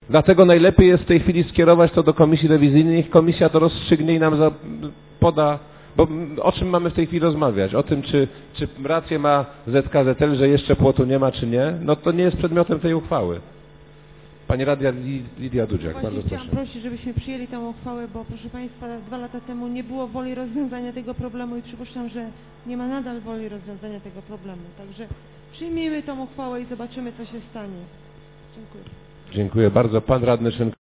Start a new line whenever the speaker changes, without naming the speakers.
Dlatego najlepiej jest w tej chwili skierować to do komisji rewizyjnej, niech komisja to rozstrzygnie i nam poda, bo o czym mamy w tej chwili rozmawiać? O tym, czy rację ma ZKZL, że jeszcze płotu nie ma, czy nie? No to nie jest przedmiotem tej uchwały. Pani radna Lidia Dudziak, bardzo proszę.
Chciałam prosić, żebyśmy przyjęli tę uchwałę, bo proszę Państwa, 2 lata temu nie było woli rozwiązania tego problemu i przypuszczam, że nie ma nadal woli rozwiązania tego problemu. Także przyjmijmy tę uchwałę i zobaczymy, co się stanie. Dziękuję.
Dziękuję bardzo. Pan radny Szynko.